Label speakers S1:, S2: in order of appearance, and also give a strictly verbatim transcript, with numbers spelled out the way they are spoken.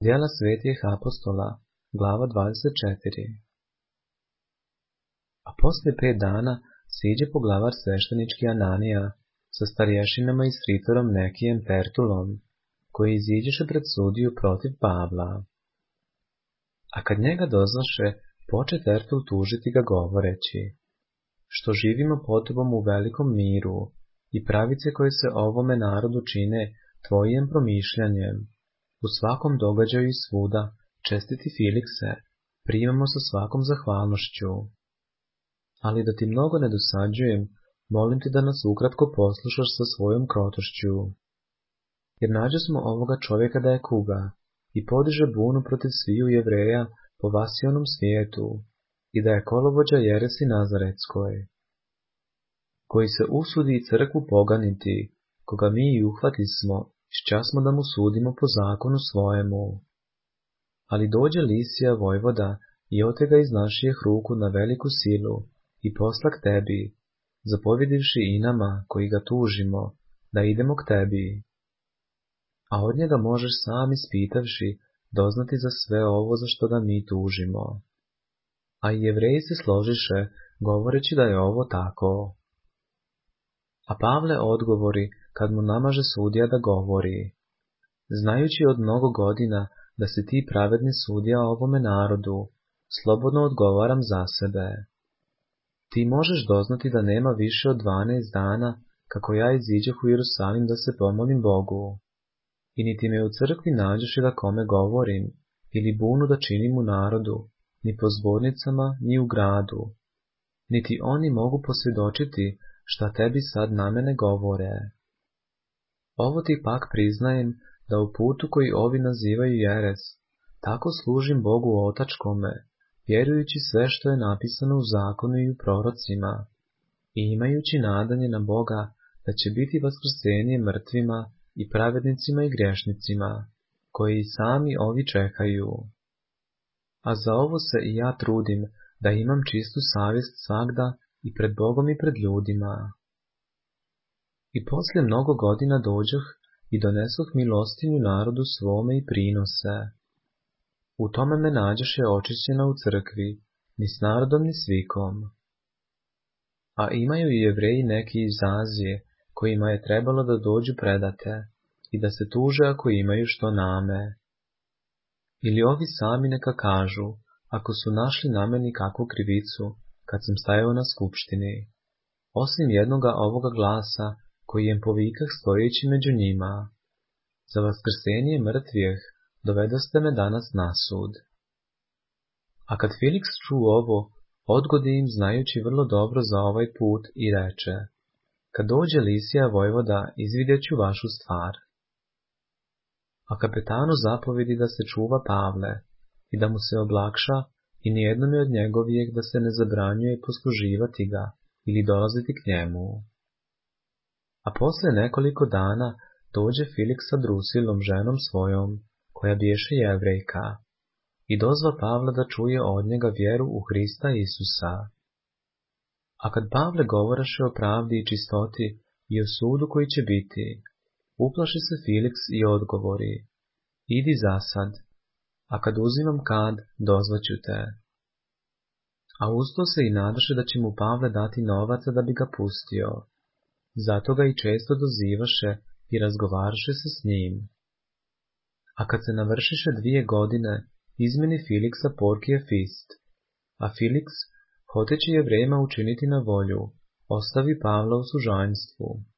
S1: Djela svetih apostola, glava dvadeset četiri. A poslije pet dana siđe poglavar sveštenički Ananija sa starješinama i sritorom Nekijem Tertulom, koji iziđeše pred sudiju protiv Pavla. A kad njega doznaše, poče Tertul tužiti ga govoreći, što živimo pod tobom u velikom miru i pravice koje se ovome narodu čine tvojim promišljanjem, u svakom događaju i svuda, čestiti Filikse, primamo sa svakom zahvalnošću. Ali da ti mnogo ne dosađujem, molim ti da nas ukratko poslušaš sa svojom krotošću. Jer nađe smo ovoga čovjeka da je kuga i podiže bunu protiv sviju Jevreja po vasionom svijetu i da je kolovođa jeresi Nazaretskoj, koji se usudi crkvu poganiti, koga mi i uhvatismo, šćasmo da mu sudimo po zakonu svojemu. Ali dođe Lisija vojvoda i otega iz naših ruku na veliku silu i posla k tebi, zapovjedivši i nama, koji ga tužimo, da idemo k tebi. A od njega možeš sam ispitavši doznati za sve ovo za što ga mi tužimo. A i Jevreji se složiše, govoreći da je ovo tako. A Pavle odgovori, kad mu namaže sudija da govori, znajući od mnogo godina da si ti pravedni sudija ovome narodu, slobodno odgovaram za sebe. Ti možeš doznati da nema više od dvanaest dana kako ja iziđeh u Jerusalim da se pomolim Bogu. I niti me u crkvi nađeš da kome govorim, ili bunu da činim u narodu, ni po zbornicama, ni u gradu. Niti oni mogu posvjedočiti šta tebi sad na mene govore. Ovo ti pak priznajem da u putu koji ovi nazivaju jeres, tako služim Bogu otačkome, vjerujući sve što je napisano u zakonu i u prorocima, i imajući nadanje na Boga da će biti vaskrsenje mrtvima i pravednicima i grešnicima, koji i sami ovi čekaju. A za ovo se i ja trudim, da imam čistu savjest svagda i pred Bogom i pred ljudima. I poslije mnogo godina dođoh i donesoh milostinju narodu svome i prinose. U tome me nađoše očišćena u crkvi, ni s narodom ni svikom. A imaju i Jevreji neki iz Azije, kojima je trebalo da dođu predate i da se tuže ako imaju što name. Ili ovi sami neka kažu, ako su našli na meni kakvu krivicu, kad sam stajao na skupštini, osim jednoga ovoga glasa, koji jem povikah stojeći među njima. Za vaskrsenje mrtvijeh dovedoste me danas na sud. A kad Filiks čuo ovo, odgodi im znajući vrlo dobro za ovaj put i reče, kad dođe Lisija vojvoda, izvidjet ću vašu stvar. A kapetanu zapovedi da se čuva Pavle i da mu se oblakša i nijednome od njegovijeg da se ne zabranjuje posluživati ga ili dolaziti k njemu. A poslije nekoliko dana dođe Filiks sa Drusilom ženom svojom, koja biješe Jevrejka, i dozva Pavla da čuje od njega vjeru u Hrista Isusa. A kad Pavle govoraše o pravdi i čistoti i o sudu koji će biti, uplaši se Filiks i odgovori, idi zasad, a kad uzimam kad, dozvaću te. A usto se i nadaše da će mu Pavle dati novaca da bi ga pustio, zato ga i često dozivaše i razgovaraše se s njim. A kad se navršiše dvije godine, izmeni Filiksa Porkije Fist, a Filiks, hoteći Jevrejima učiniti na volju, ostavi Pavla u sužanjstvu.